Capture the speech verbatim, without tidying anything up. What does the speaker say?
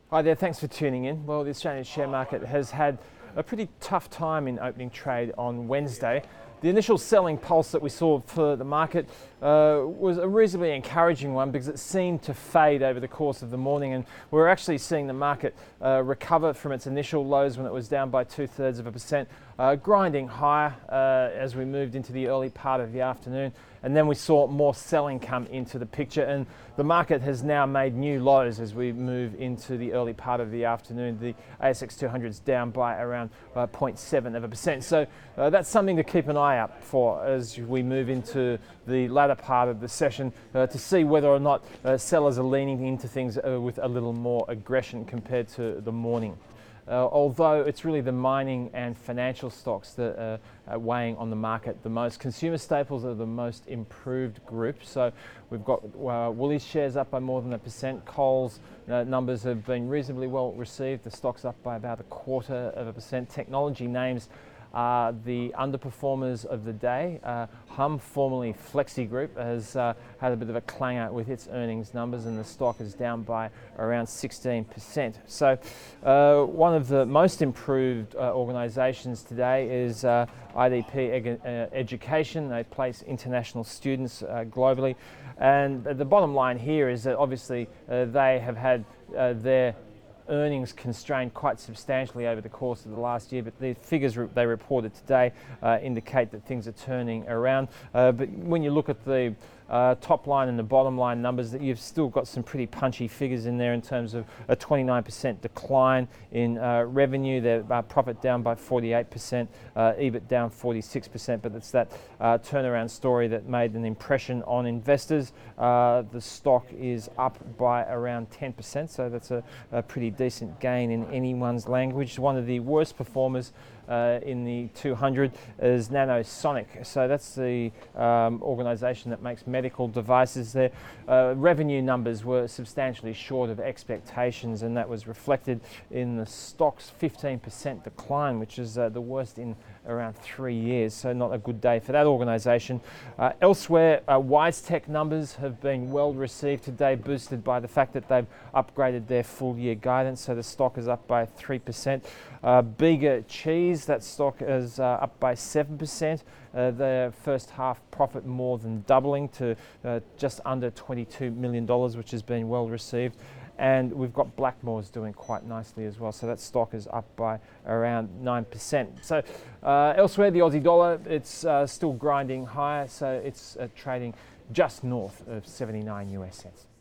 Hi there, thanks for tuning in. Well, the Australian share market has had a pretty tough time in opening trade on Wednesday. The initial selling pulse that we saw for the market uh, was a reasonably encouraging one because it seemed to fade over the course of the morning, and we're actually seeing the market uh, recover from its initial lows when it was down by two thirds of a percent, uh, grinding higher uh, as we moved into the early part of the afternoon. And then we saw more selling come into the picture, and the market has now made new lows as we move into the early part of the afternoon. The A S X two hundred is down by around uh, zero point seven of a percent. So uh, that's something to keep an eye out for as we move into the latter part of the session uh, to see whether or not uh, sellers are leaning into things uh, with a little more aggression compared to the morning. Uh, although it's really the mining and financial stocks that uh, are weighing on the market the most. Consumer staples are the most improved group. So we've got uh, Woolies shares up by more than a percent. Coles uh, numbers have been reasonably well received. The stock's up by about a quarter of a percent. Technology names are the underperformers of the day. Uh, Humm, formerly Flexi Group, has uh, had a bit of a clanger with its earnings numbers, and the stock is down by around sixteen percent. So uh, one of the most improved uh, organisations today is uh, I D P Ed- uh, Education. They place international students uh, globally, and the bottom line here is that obviously uh, they have had uh, their earnings constrained quite substantially over the course of the last year, but the figures re- they reported today uh, indicate that things are turning around. Uh, but when you look at the uh, top line and the bottom line numbers, that you've still got some pretty punchy figures in there in terms of a twenty-nine percent decline in uh, revenue, their uh, profit down by forty-eight percent, uh, E B I T down forty-six percent, but it's that uh, turnaround story that made an impression on investors. Uh, the stock is up by around ten percent, so that's a, a pretty decent gain in anyone's language. One of the worst performers uh, in the two hundred is Nanosonic. So that's the um, organisation that makes medical devices. Their uh, revenue numbers were substantially short of expectations, and that was reflected in the stock's fifteen percent decline, which is uh, the worst in around three years. So not a good day for that organisation. Uh, elsewhere, uh, WiseTech numbers have been well received today, boosted by the fact that they've upgraded their full year guidance. So the stock is up by three percent. Uh, Bega Cheese, that stock is uh, up by seven percent. Uh, their first half profit more than doubling to uh, just under twenty-two million dollars, which has been well received. And we've got Blackmores doing quite nicely as well. So that stock is up by around nine percent. So uh, elsewhere, the Aussie dollar, it's uh, still grinding higher. So it's uh, trading just north of seventy-nine U S cents.